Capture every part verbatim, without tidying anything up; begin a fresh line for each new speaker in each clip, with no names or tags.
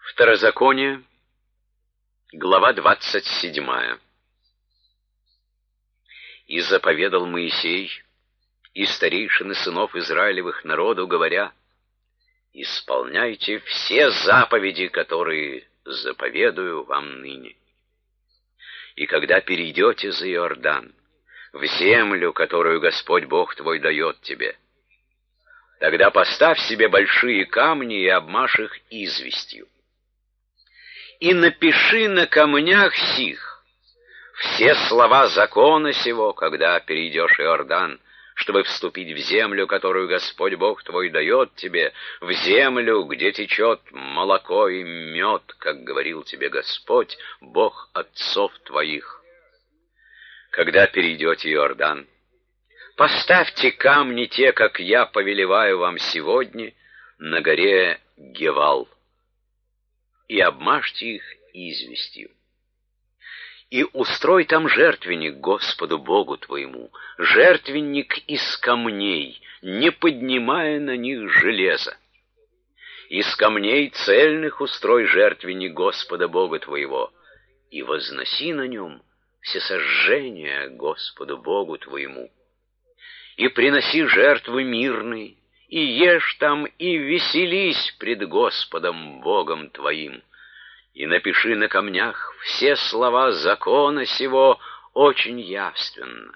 Второзаконие, глава двадцать седьмая. «И заповедал Моисей и старейшины сынов Израилевых народу, говоря: исполняйте все заповеди, которые заповедую вам ныне. И когда перейдете за Иордан, в землю, которую Господь Бог твой дает тебе, тогда поставь себе большие камни и обмажь их известью. И напиши на камнях сих все слова закона сего, когда перейдешь Иордан, чтобы вступить в землю, которую Господь Бог твой дает тебе, в землю, где течет молоко и мед, как говорил тебе Господь, Бог отцов твоих. Когда перейдете Иордан, поставьте камни те, как я повелеваю вам сегодня, на горе Гевал, и обмажьте их известью. И устрой там жертвенник Господу Богу твоему, жертвенник из камней, не поднимая на них железа. Из камней цельных устрой жертвенник Господа Бога твоего, и возноси на нем всесожжения Господу Богу твоему. И приноси жертвы мирные, и ешь там, и веселись пред Господом Богом твоим. И напиши на камнях все слова закона сего очень явственно.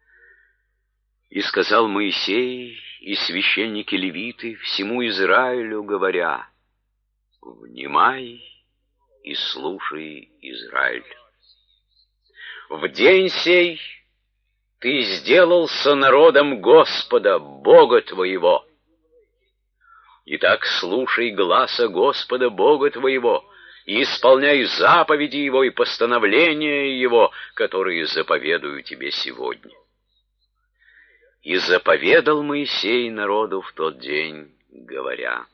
И сказал Моисей и священники левиты всему Израилю, говоря: внимай и слушай, Израиль. В день сей ты сделался народом Господа, Бога твоего. Итак, слушай гласа Господа Бога твоего, и исполняй заповеди Его и постановления Его, которые заповедую тебе сегодня. И заповедал Моисей народу в тот день, говоря: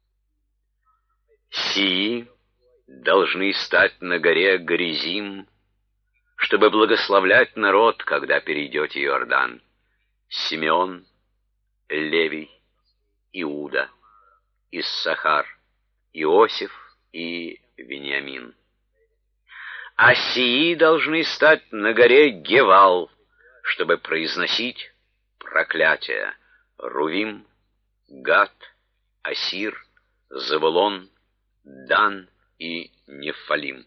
сии должны стать на горе Горизим, чтобы благословлять народ, когда перейдете Иордан: Симеон, Левий, Иуда, Иссахар, Иосиф и Вениамин. А сии должны стать на горе Гевал, чтобы произносить проклятия: Рувим, Гад, Асир, Завулон, Дан и Нефалим.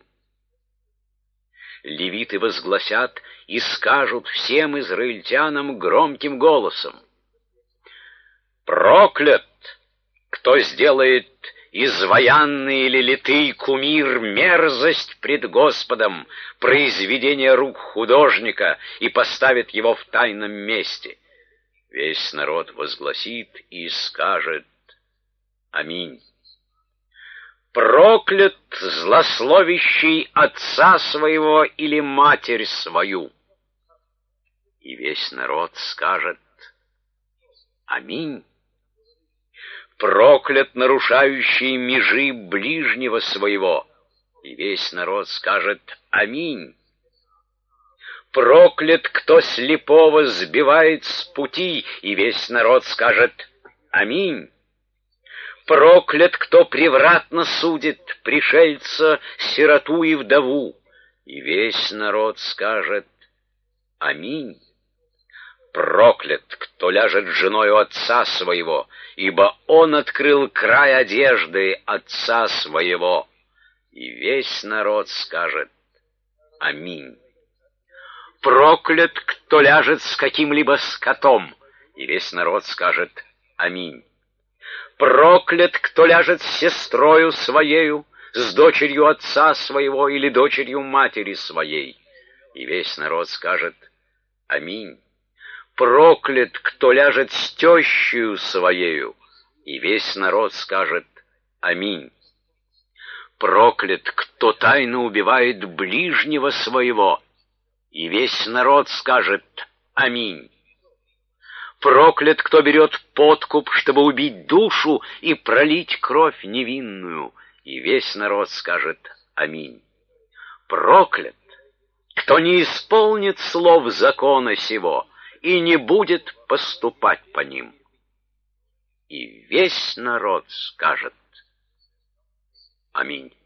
Левиты возгласят и скажут всем израильтянам громким голосом: проклят, кто сделает изваянный или литый кумир мерзость пред Господом, произведение рук художника, и поставит его в тайном месте. Весь народ возгласит и скажет: аминь. Проклят злословящий отца своего или матерь свою. И весь народ скажет: аминь. Проклят нарушающий межи ближнего своего. И весь народ скажет: аминь. Проклят, кто слепого сбивает с пути. И весь народ скажет: аминь. Проклят, кто превратно судит пришельца, сироту и вдову. И весь народ скажет: аминь. Проклят, кто ляжет с женою отца своего, ибо он открыл край одежды отца своего. И весь народ скажет: аминь. Проклят, кто ляжет с каким-либо скотом. И весь народ скажет: аминь. Проклят, кто ляжет с сестрою своею, с дочерью отца своего или дочерью матери своей. И весь народ скажет: аминь. Проклят, кто ляжет с тещею своею. И весь народ скажет: аминь. Проклят, кто тайно убивает ближнего своего. И весь народ скажет: аминь. Проклят, кто берет подкуп, чтобы убить душу и пролить кровь невинную. И весь народ скажет: аминь. Проклят, кто не исполнит слов закона сего и не будет поступать по ним. И весь народ скажет: аминь.